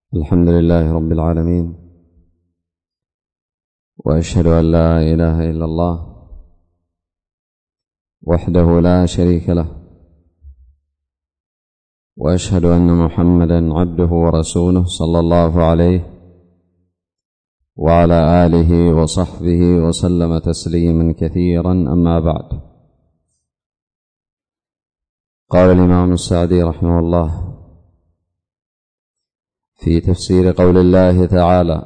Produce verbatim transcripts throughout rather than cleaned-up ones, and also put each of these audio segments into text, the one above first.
الحمد لله رب العالمين، وأشهد أن لا إله إلا الله وحده لا شريك له، وأشهد أن محمدا عبده ورسوله صلى الله عليه وعلى آله وصحبه وسلم تسليما كثيرا. أما بعد، قال الإمام السعدي رحمه الله في تفسير قول الله تعالى: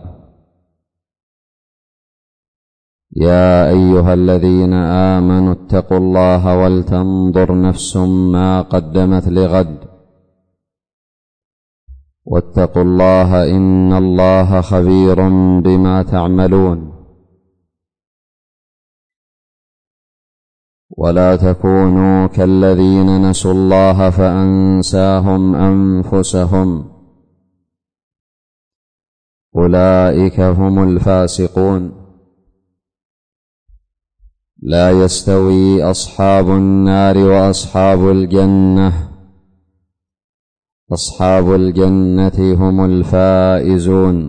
يا أيها الذين آمنوا اتقوا الله ولتنظر نفس ما قدمت لغد واتقوا الله إن الله خبير بما تعملون. ولا تكونوا كالذين نسوا الله فأنساهم أنفسهم أولئك هم الفاسقون. لا يستوي أصحاب النار وأصحاب الجنة أصحاب الجنة هم الفائزون.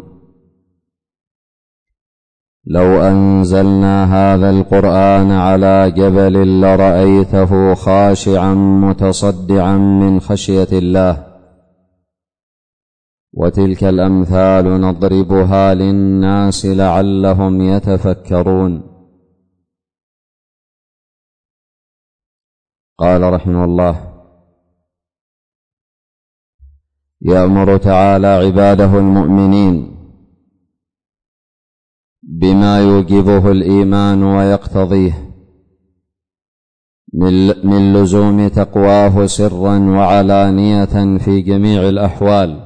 لو أنزلنا هذا القرآن على جبل لرأيته خاشعا متصدعا من خشية الله. وتلك الأمثال نضربها للناس لعلهم يتفكرون. قال رحمه الله: يأمر تعالى عباده المؤمنين بما يوجبه الإيمان ويقتضيه من لزوم تقواه سرا وعلانية في جميع الأحوال،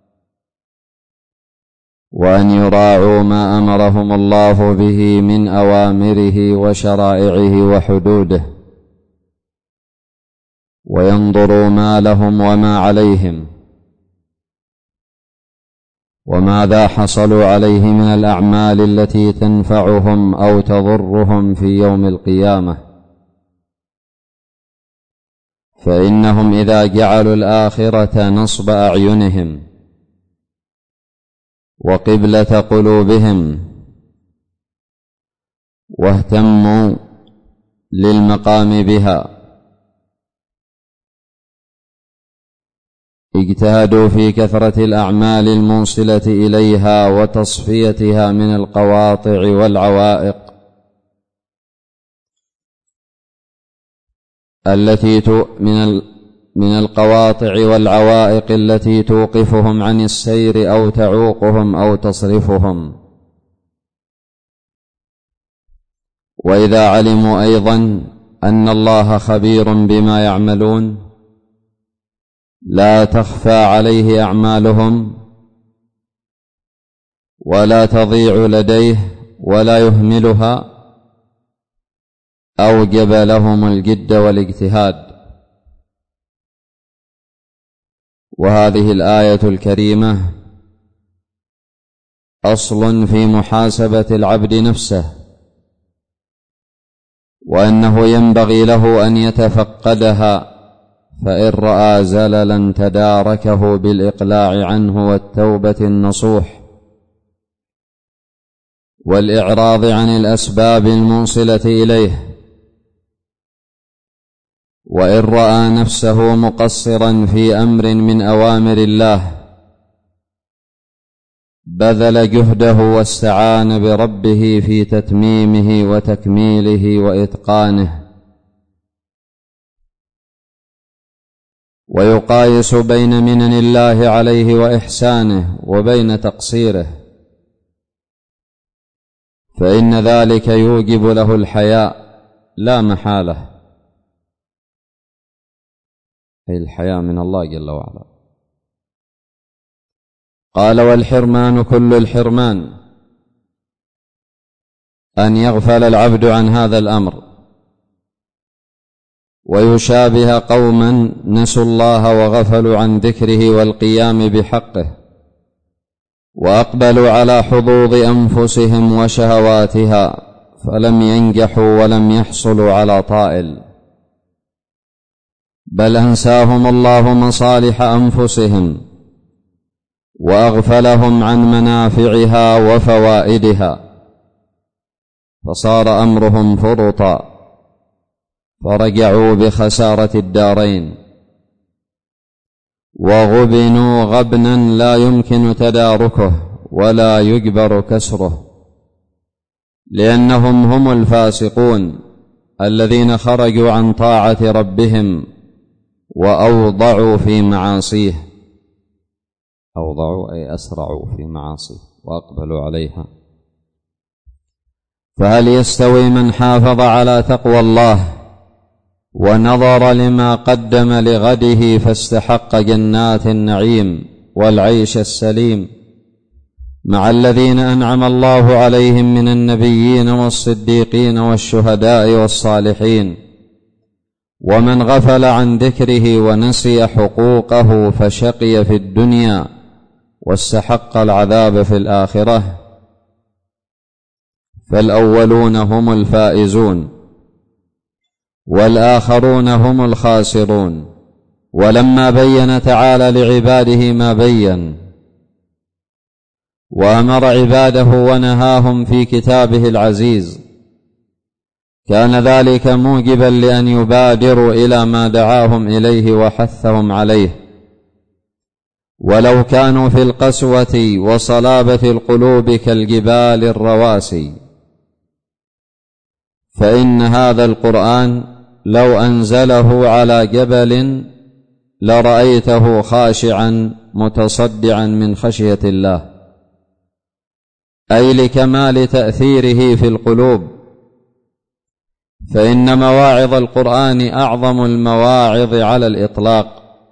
وأن يراعوا ما أمرهم الله به من أوامره وشرائعه وحدوده، وينظروا ما لهم وما عليهم وماذا حصلوا عليه من الأعمال التي تنفعهم أو تضرهم في يوم القيامة. فإنهم إذا جعلوا الآخرة نصب أعينهم وقبلة قلوبهم واهتموا للمقام بها، اجتهدوا في كثرة الأعمال الموصلة إليها وتصفيتها من القواطع والعوائق التي من من القواطع والعوائق التي توقفهم عن السير أو تعوقهم أو تصرفهم. وإذا علموا أيضا أن الله خبير بما يعملون لا تخفى عليه أعمالهم ولا تضيع لديه ولا يهملها، أوجب لهم الجد والاجتهاد. وهذه الآية الكريمة أصل في محاسبة العبد نفسه، وأنه ينبغي له أن يتفقدها، فإن رأى زللا تداركه بالإقلاع عنه والتوبة النصوح والإعراض عن الأسباب الموصلة إليه. وإن رأى نفسه مقصرا في أمر من أوامر الله بذل جهده واستعان بربه في تتميمه وتكميله وإتقانه، ويقايس بين منن الله عليه وإحسانه وبين تقصيره، فإن ذلك يوجب له الحياء لا محالة، أي الحياء من الله جل وعلا. قال: والحرمان كل الحرمان أن يغفل العبد عن هذا الأمر ويشابه قوما نسوا الله وغفلوا عن ذكره والقيام بحقه، وأقبلوا على حظوظ أنفسهم وشهواتها فلم ينجحوا ولم يحصلوا على طائل، بل أنساهم الله مصالح أنفسهم وأغفلهم عن منافعها وفوائدها، فصار أمرهم فرطا، فرجعوا بخسارة الدارين، وغبنوا غبنا لا يمكن تداركه ولا يجبر كسره، لأنهم هم الفاسقون الذين خرجوا عن طاعة ربهم وأوضعوا في معاصيه. أوضعوا أي أسرعوا في معاصيه وأقبلوا عليها. فهل يستوي من حافظ على تقوى الله ونظر لما قدم لغده فاستحق جنات النعيم والعيش السليم مع الذين أنعم الله عليهم من النبيين والصديقين والشهداء والصالحين، ومن غفل عن ذكره ونسي حقوقه فشقي في الدنيا واستحق العذاب في الآخرة؟ فالأولون هم الفائزون والآخرون هم الخاسرون. ولما بين تعالى لعباده ما بين وأمر عباده ونهاهم في كتابه العزيز، كان ذلك موجبا لأن يبادروا إلى ما دعاهم إليه وحثهم عليه، ولو كانوا في القسوة وصلابة القلوب كالجبال الرواسي. فإن هذا القرآن لو أنزله على جبل لرأيته خاشعا متصدعا من خشية الله، أي لكمال تأثيره في القلوب. فإن مواعظ القرآن أعظم المواعظ على الإطلاق،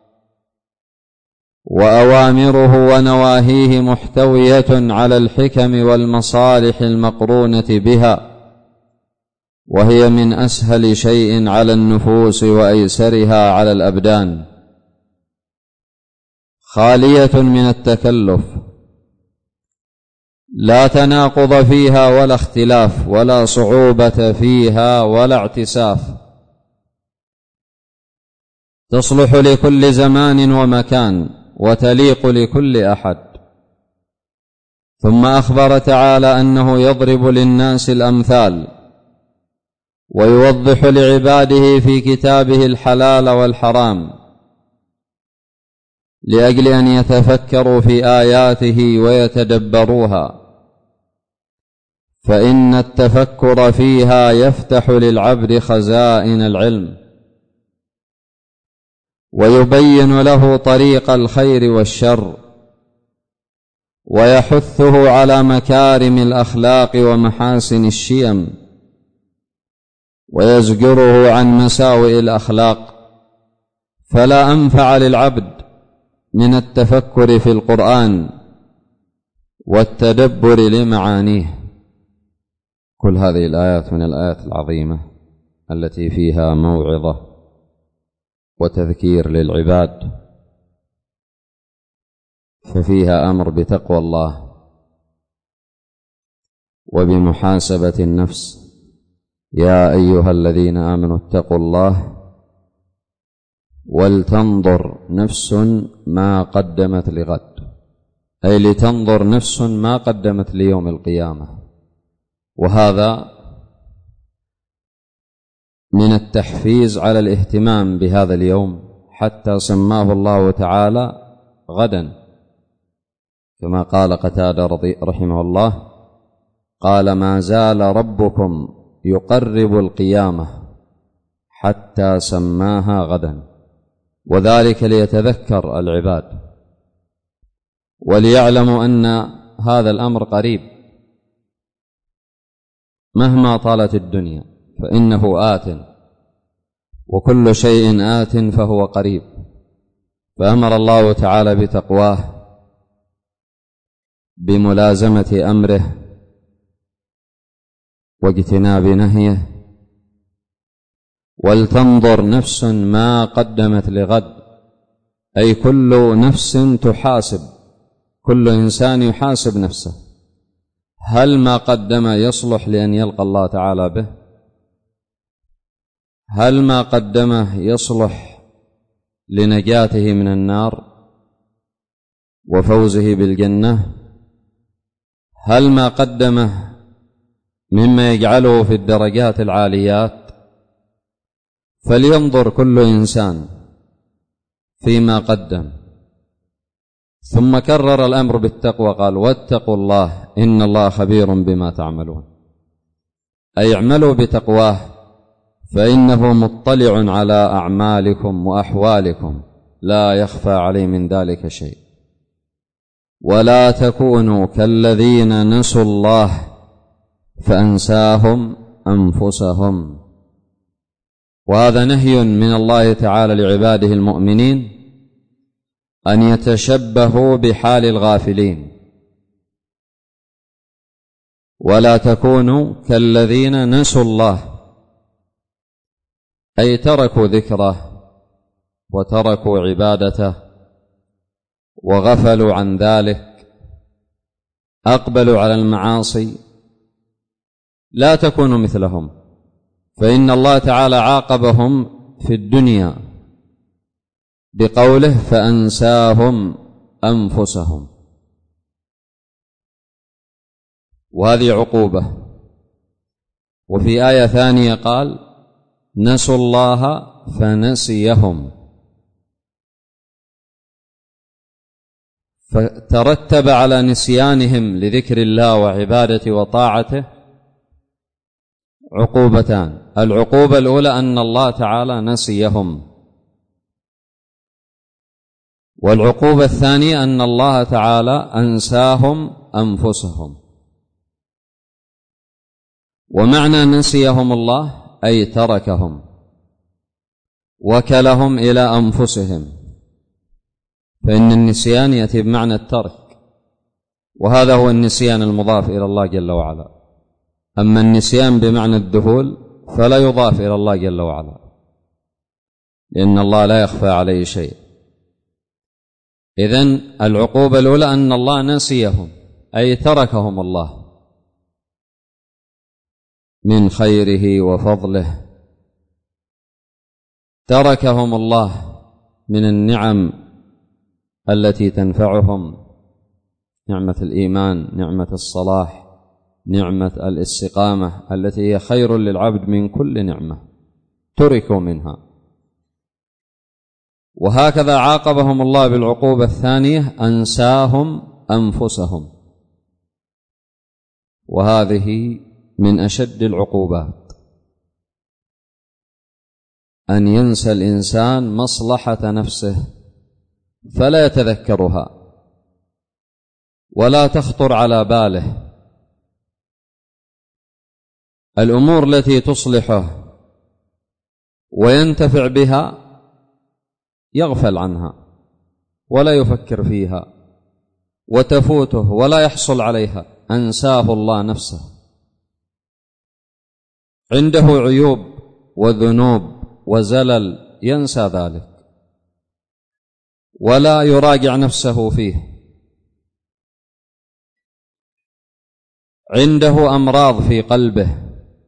وأوامره ونواهيه محتوية على الحكم والمصالح المقرونة بها، وهي من أسهل شيء على النفوس وأيسرها على الأبدان، خالية من التكلف، لا تناقض فيها ولا اختلاف ولا صعوبة فيها ولا اعتساف، تصلح لكل زمان ومكان وتليق لكل أحد. ثم أخبر تعالى أنه يضرب للناس الأمثال ويوضح لعباده في كتابه الحلال والحرام لأجل أن يتفكروا في آياته ويتدبروها، فإن التفكر فيها يفتح للعبد خزائن العلم ويبين له طريق الخير والشر، ويحثه على مكارم الأخلاق ومحاسن الشيم، ويزجره عن مساوئ الأخلاق. فلا أنفع للعبد من التفكر في القرآن والتدبر لمعانيه. كل هذه الآيات من الآيات العظيمة التي فيها موعظة وتذكير للعباد، ففيها أمر بتقوى الله وبمحاسبة النفس. يا أيها الذين آمنوا اتقوا الله ولتنظر نفس ما قدمت لغد، أي لتنظر نفس ما قدمت ليوم القيامة. وهذا من التحفيز على الاهتمام بهذا اليوم، حتى سماه الله تعالى غدا، كما قال قتادة رحمه الله: قال ما زال ربكم يقرب القيامة حتى سماها غدا، وذلك ليتذكر العباد وليعلموا أن هذا الأمر قريب، مهما طالت الدنيا فإنه آت، وكل شيء آت فهو قريب. فأمر الله تعالى بتقواه بملازمة أمره واجتناب نهيه. ولتنظر نفس ما قدمت لغد، أي كل نفس تحاسب، كل إنسان يحاسب نفسه، هل ما قدم يصلح لأن يلقى الله تعالى به؟ هل ما قدمه يصلح لنجاته من النار؟ وفوزه بالجنة، هل ما قدمه مما يجعله في الدرجات العاليات؟ فلينظر كل إنسان فيما قدم. ثم كرر الأمر بالتقوى، قال واتقوا الله إن الله خبير بما تعملون، أي اعملوا بتقواه فإنه مطلع على أعمالكم وأحوالكم لا يخفى عليه من ذلك شيء. ولا تكونوا كالذين نسوا الله فأنساهم أنفسهم. وهذا نهي من الله تعالى لعباده المؤمنين أن يتشبهوا بحال الغافلين. ولا تكونوا كالذين نسوا الله، أي تركوا ذكره وتركوا عبادته وغفلوا عن ذلك، أقبلوا على المعاصي. لا تكونوا مثلهم، فإن الله تعالى عاقبهم في الدنيا بقوله فأنساهم أنفسهم، وهذه عقوبة. وفي آية ثانية قال نسوا الله فنسيهم، فترتب على نسيانهم لذكر الله وعبادته وطاعته عقوبتان. العقوبة الأولى أن الله تعالى نسيهم، والعقوبة الثانية أن الله تعالى أنساهم أنفسهم. ومعنى نسيهم الله أي تركهم وكلهم إلى أنفسهم، فإن النسيان يأتي بمعنى الترك، وهذا هو النسيان المضاف إلى الله جل وعلا. أما النسيان بمعنى الذهول فلا يضاف إلى الله جل وعلا، لأن الله لا يخفى عليه شيء. إذن العقوبة الأولى أن الله نسيهم، أي تركهم الله من خيره وفضله، تركهم الله من النعم التي تنفعهم، نعمة الإيمان، نعمة الصلاح، نعمة الاستقامة التي هي خير للعبد من كل نعمة، تركوا منها. وهكذا عاقبهم الله بالعقوبة الثانية أنساهم أنفسهم، وهذه من أشد العقوبات، أن ينسى الإنسان مصلحة نفسه فلا يتذكرها ولا تخطر على باله. الأمور التي تصلحه وينتفع بها يغفل عنها ولا يفكر فيها، وتفوته ولا يحصل عليها، أنساه الله نفسه. عنده عيوب وذنوب وزلل ينسى ذلك ولا يراجع نفسه فيه. عنده أمراض في قلبه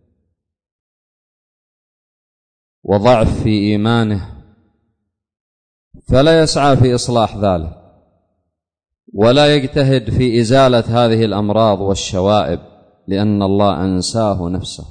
وضعف في إيمانه، فلا يسعى في إصلاح ذلك ولا يجتهد في إزالة هذه الأمراض والشوائب، لأن الله أنساه نفسه،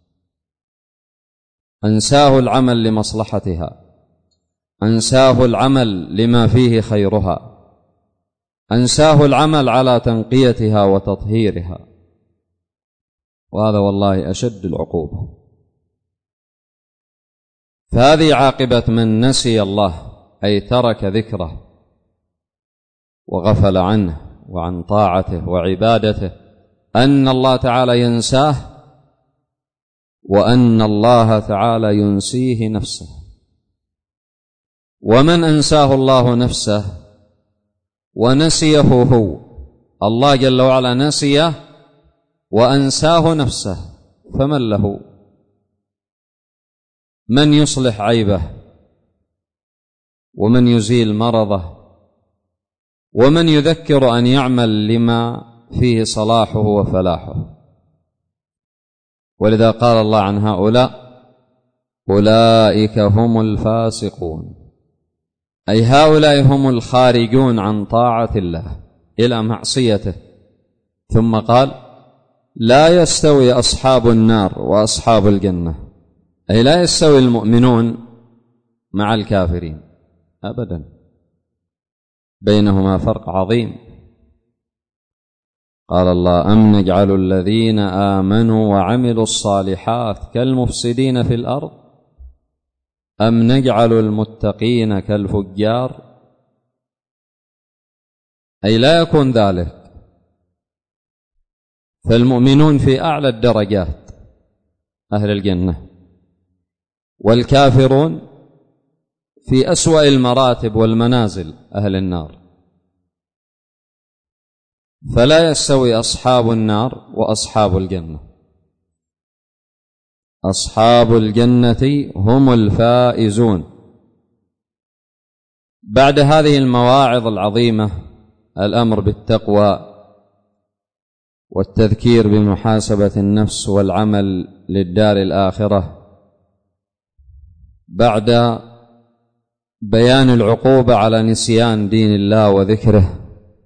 أنساه العمل لمصلحتها، أنساه العمل لما فيه خيرها، أنساه العمل على تنقيتها وتطهيرها، وهذا والله أشد العقوبة. فهذه عاقبة من نسي الله، أي ترك ذكره وغفل عنه وعن طاعته وعبادته، أن الله تعالى ينساه وأن الله تعالى ينسيه نفسه. ومن أنساه الله نفسه ونسيه هو، الله جل وعلا نسيه وأنساه نفسه، فمن له؟ من يصلح عيبه، ومن يزيل مرضه، ومن يذكر أن يعمل لما فيه صلاحه وفلاحه. ولذا قال الله عن هؤلاء أولئك هم الفاسقون، أي هؤلاء هم الخارجون عن طاعة الله إلى معصيته. ثم قال لا يستوي أصحاب النار وأصحاب الجنة، أي لا يستوي المؤمنون مع الكافرين أبدا، بينهما فرق عظيم. قال الله أم نجعل الذين آمنوا وعملوا الصالحات كالمفسدين في الأرض أم نجعل المتقين كالفجار، أي لا يكون ذلك. فالمؤمنون في أعلى الدرجات أهل الجنة، والكافرون في أسوأ المراتب والمنازل أهل النار. فلا يستوي أصحاب النار وأصحاب الجنة. أصحاب الجنة هم الفائزون. بعد هذه المواعظ العظيمة، الأمر بالتقوى والتذكير بمحاسبة النفس والعمل للدار الآخرة، بعد بيان العقوبة على نسيان دين الله وذكره،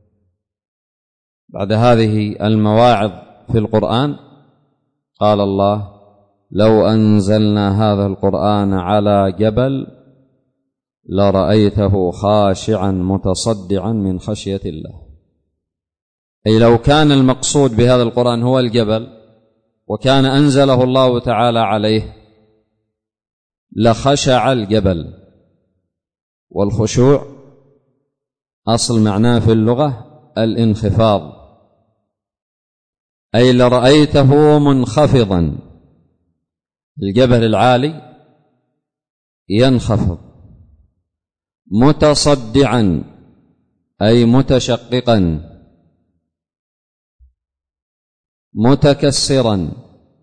بعد هذه المواعظ في القرآن، قال الله لو أنزلنا هذا القرآن على جبل لرأيته خاشعا متصدعا من خشية الله. أي لو كان المقصود بهذا القرآن هو الجبل وكان أنزله الله تعالى عليه لخشع الجبل. والخشوع أصل معناه في اللغة الانخفاض، أي لرأيته منخفضا. الجبل العالي ينخفض، متصدعا أي متشققا، متكسرا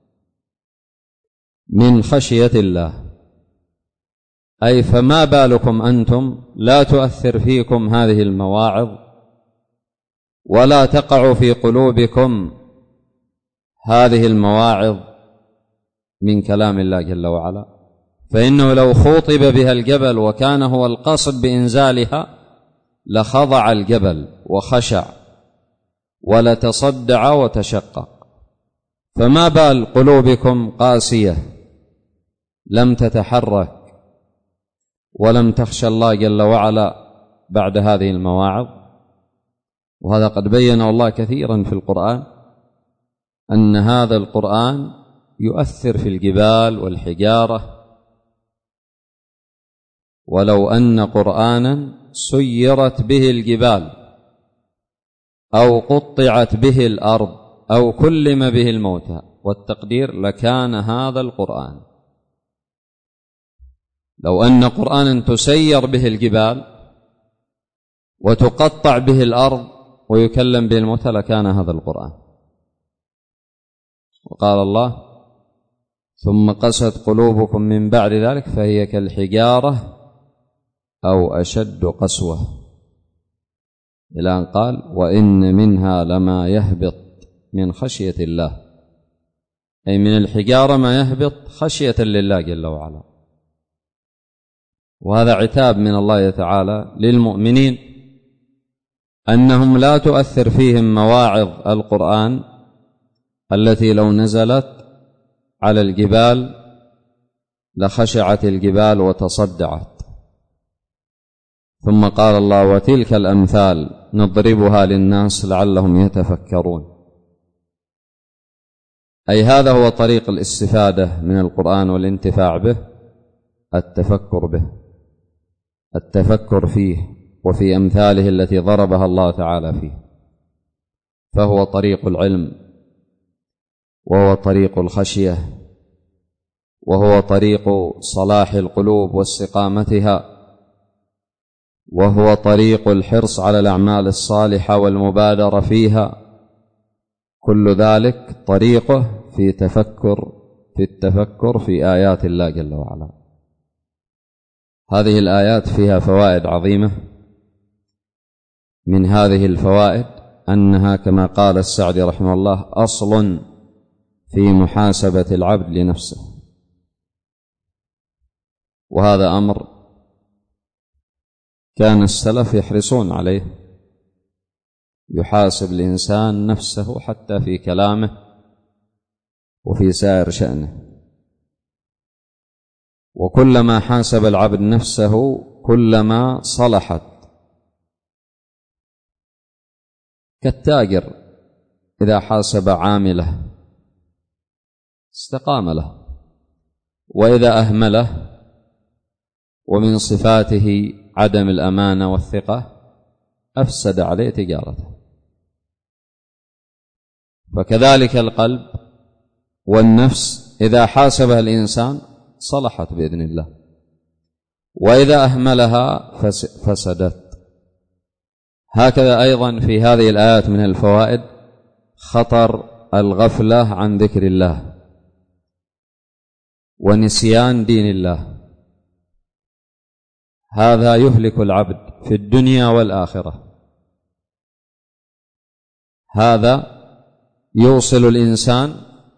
من خشية الله. أي فما بالكم أنتم لا تؤثر فيكم هذه المواعظ ولا تقع في قلوبكم هذه المواعظ من كلام الله جل وعلا. فإنه لو خوطب بها الجبل وكان هو القصد بإنزالها لخضع الجبل وخشع ولتصدع وتشقق. فما بال قلوبكم قاسية لم تتحرك ولم تخشى الله جل وعلا بعد هذه المواعظ. وهذا قد بينه الله كثيرا في القرآن، أن هذا القرآن يؤثر في الجبال والحجارة. ولو أن قرآنا سيرت به الجبال أو قطعت به الأرض أو كلم به الموتى، والتقدير لكان هذا القرآن. لو أن قرآنا تسير به الجبال وتقطع به الأرض ويكلم به الموتى لكان هذا القرآن. وقال الله ثم قست قلوبكم من بعد ذلك فهي كالحجارة أو أشد قسوة، إلى أن قال وإن منها لما يهبط من خشية الله، أي من الحجارة ما يهبط خشية لله جل وعلا. وهذا عتاب من الله تعالى للمؤمنين أنهم لا تؤثر فيهم مواعظ القرآن التي لو نزلت على الجبال لخشعت الجبال وتصدعت. ثم قال الله وتلك الأمثال نضربها للناس لعلهم يتفكرون. أي هذا هو طريق الاستفادة من القرآن والانتفاع به، التفكر به، التفكر فيه وفي أمثاله التي ضربها الله تعالى فيه. فهو طريق العلم، وهو طريق الخشية، وهو طريق صلاح القلوب واستقامتها، وهو طريق الحرص على الأعمال الصالحة والمبادرة فيها. كل ذلك طريقه في تفكر في التفكر في آيات الله جل وعلا. هذه الآيات فيها فوائد عظيمة. من هذه الفوائد أنها كما قال السعدي رحمه الله أصل في محاسبة العبد لنفسه، وهذا أمر كان السلف يحرصون عليه، يحاسب الإنسان نفسه حتى في كلامه وفي سائر شأنه، وكلما حاسب العبد نفسه كلما صلحت. كالتاجر إذا حاسب عامله استقام له، وإذا أهمله ومن صفاته عدم الأمانة والثقة أفسد عليه تجارته. فكذلك القلب والنفس إذا حاسبها الإنسان صلحت بإذن الله، وإذا أهملها فسدت. هكذا أيضا في هذه الآيات من الفوائد خطر الغفلة عن ذكر الله ونسيان دين الله، هذا يهلك العبد في الدنيا والآخرة، هذا يوصل الإنسان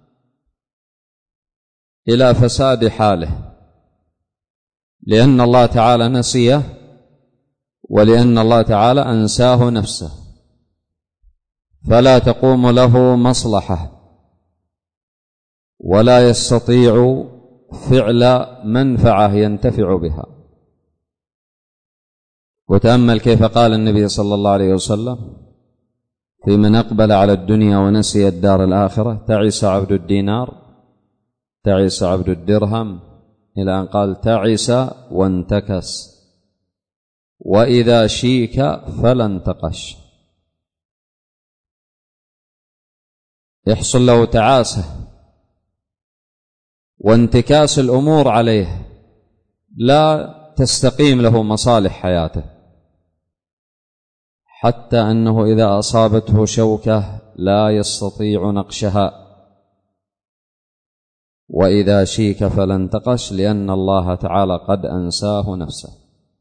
إلى فساد حاله، لأن الله تعالى نسيه ولأن الله تعالى أنساه نفسه، فلا تقوم له مصلحة ولا يستطيع فعل منفعة ينتفع بها. وتأمل كيف قال النبي صلى الله عليه وسلم في من أقبل على الدنيا ونسي الدار الآخرة: تعس عبد الدينار، تعس عبد الدرهم، إلى أن قال: تعس وانتكس، وإذا شيك فلا انتقش. يحصل له تعاسة وانتكاس الأمور عليه، لا تستقيم له مصالح حياته، حتى أنه إذا أصابته شوكة لا يستطيع نقشها، وإذا شيك فلا انتقش، لأن الله تعالى قد أنساه نفسه.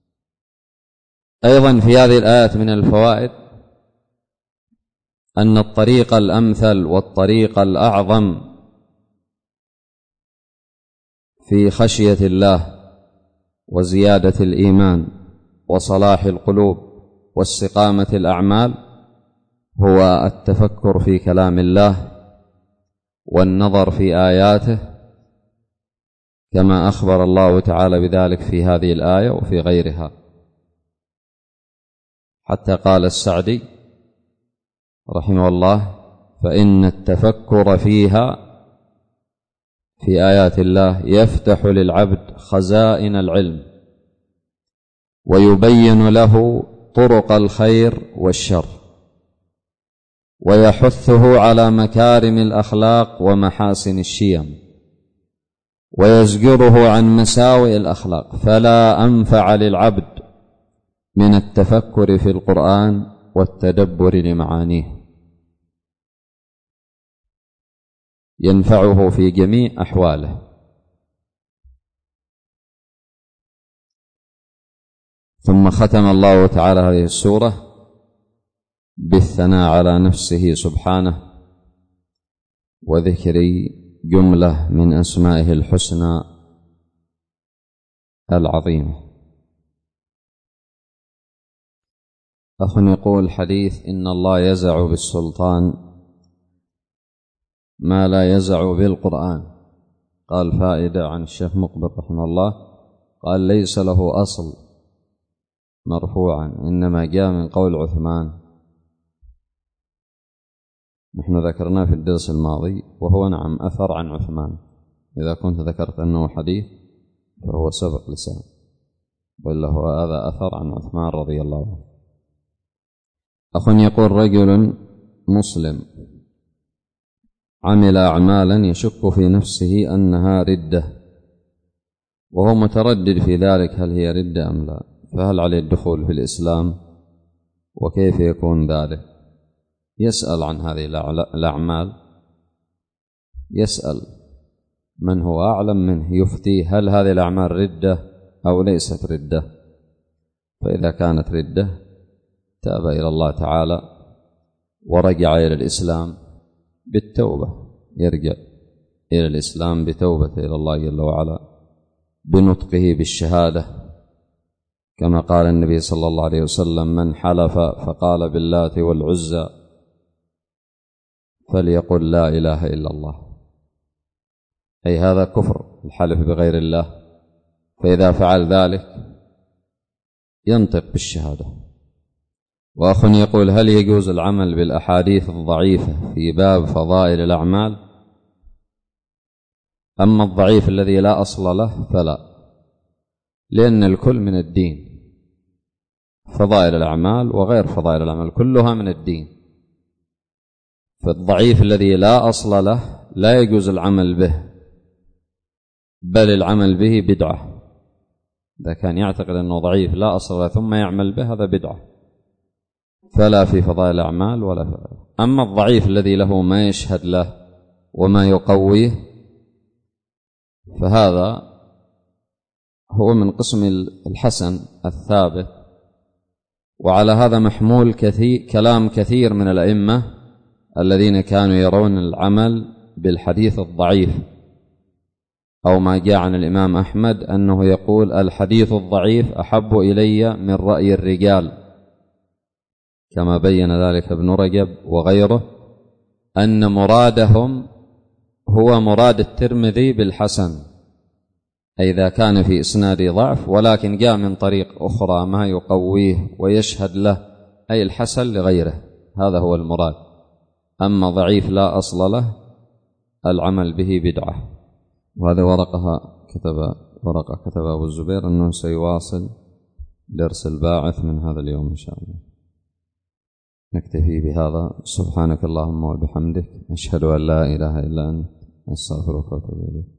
أيضا في هذه الآيات من الفوائد أن الطريق الأمثل والطريق الأعظم في خشية الله وزيادة الإيمان وصلاح القلوب واستقامة الأعمال هو التفكر في كلام الله والنظر في آياته، كما أخبر الله تعالى بذلك في هذه الآية وفي غيرها، حتى قال السعدي رحمه الله: فإن التفكر فيها في آيات الله يفتح للعبد خزائن العلم ويبين له طرق الخير والشر، ويحثه على مكارم الأخلاق ومحاسن الشيم، ويزجره عن مساوئ الأخلاق. فلا أنفع للعبد من التفكر في القرآن والتدبر لمعانيه، ينفعه في جميع أحواله. ثم ختم الله تعالى هذه السورة بالثناء على نفسه سبحانه وذكر جملة من أسمائه الحسنى العظيمة. أخ يقول: حديث إن الله يزع بالسلطان ما لا يزع بالقرآن، قال فائدة عن الشيخ مقبل رحمه الله، قال: ليس له أصل مرفوعا، إنما جاء من قول عثمان. نحن ذكرناه في الدرس الماضي، وهو نعم أثر عن عثمان. إذا كنت ذكرت أنه حديث فهو سبق لسان، وإلا هو هذا أثر عن عثمان رضي الله عنه. أخ يقول: رجل مسلم عمل أعمالا يشك في نفسه أنها ردة، وهو متردد في ذلك هل هي ردة أم لا، فهل عليه الدخول في الإسلام وكيف يكون ذلك؟ يسأل عن هذه الأعمال، يسأل من هو أعلم منه يفتي هل هذه الأعمال ردة أو ليست ردة. فإذا كانت ردة تاب إلى الله تعالى ورجع إلى الإسلام بالتوبة، يرجع إلى الإسلام بتوبة إلى الله جل وعلا بنطقه بالشهادة كما قال النبي صلى الله عليه وسلم: من حلف فقال باللات والعزى فليقل لا إله إلا الله، أي هذا كفر الحلف بغير الله، فإذا فعل ذلك ينطق بالشهادة. وأخ يقول: هل يجوز العمل بالأحاديث الضعيفة في باب فضائل الأعمال؟ أما الضعيف الذي لا أصل له فلا، لأن الكل من الدين، فضائل الأعمال وغير فضائل الأعمال كلها من الدين. فالضعيف الذي لا أصل له لا يجوز العمل به، بل العمل به بدعة. إذا كان يعتقد أنه ضعيف لا أصل له ثم يعمل به هذا بدعة، فلا في فضائل الأعمال ولا في. أما الضعيف الذي له ما يشهد له وما يقويه فهذا هو من قسم الحسن الثابت. وعلى هذا محمول كثير كلام كثير من الأئمة الذين كانوا يرون العمل بالحديث الضعيف، أو ما جاء عن الإمام أحمد أنه يقول: الحديث الضعيف أحب إلي من رأي الرجال، كما بين ذلك ابن رجب وغيره، أن مرادهم هو مراد الترمذي بالحسن، أي إذا كان في إسناد ضعف ولكن جاء من طريق أخرى ما يقويه ويشهد له، أي الحسن لغيره، هذا هو المراد. أما ضعيف لا أصل له العمل به بدعة. وهذه ورقها كتب ورقة كتب أبو الزبير أنه سيواصل درس الباعث من هذا اليوم إن شاء الله. نكتفي بهذا. سبحانك اللهم وبحمدك، أشهد أن لا إله إلا أنت، أستغفرك وأتوب إليك.